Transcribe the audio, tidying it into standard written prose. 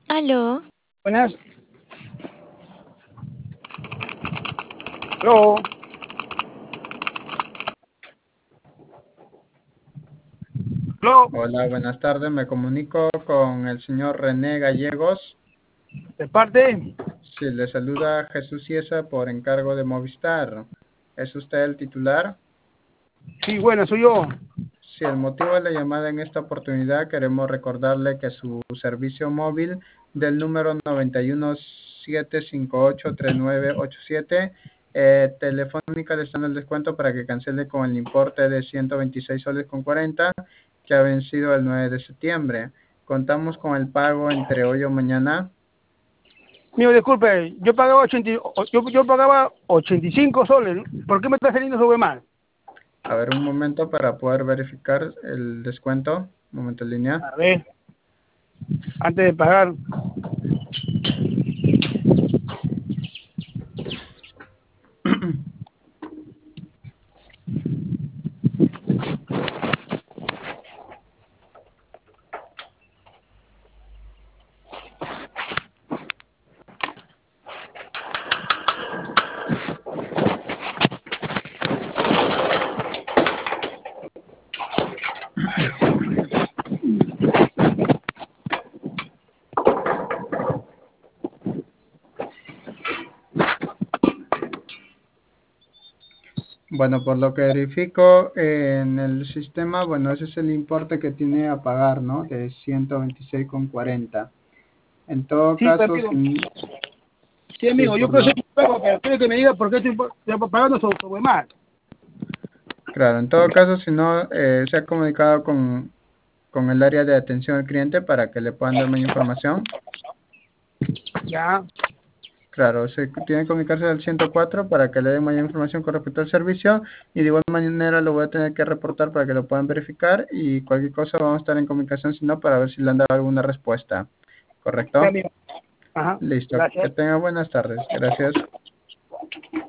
Aló, Buenas. Aló. Aló. Hola, buenas tardes. Me comunico con el señor René Gallegos. De parte. Sí, le saluda Jesús Ciesa por encargo de Movistar. ¿Es usted el titular? Sí, bueno, soy yo. Sí, el motivo de la llamada en esta oportunidad queremos recordarle que su servicio móvil del número 917583987 Telefónica le está en el descuento para que cancele con el importe de 126 soles con 40 que ha vencido el 9 de septiembre. Contamos con el pago entre hoy o mañana. Mío, disculpe, yo pagaba 85 soles. ¿No? ¿Por qué me está saliendo sobre mal? A ver, un momento para poder verificar el descuento. Un momento en línea. A ver, antes de pagar. Bueno, por lo que verifico en el sistema, bueno, ese es el importe que tiene a pagar, ¿no? De 126,40. En todo Sí, pero caso, amigo, sí, sí, amigo, yo por creo que lo, soy pago, pero quiero que me diga por qué estoy pagando sobre mal. claro, en todo caso, si no, se ha comunicado con el área de atención al cliente para que le puedan dar más información. Ya, Claro, se tiene que comunicarse al 104 para que le den mayor información con respecto al servicio y de igual manera lo voy a tener que reportar para que lo puedan verificar y cualquier cosa vamos a estar en comunicación si no para ver si le han dado alguna respuesta. ya, ¿Correcto? amigo. Ajá, Listo. Que gracias. tenga buenas tardes. Gracias.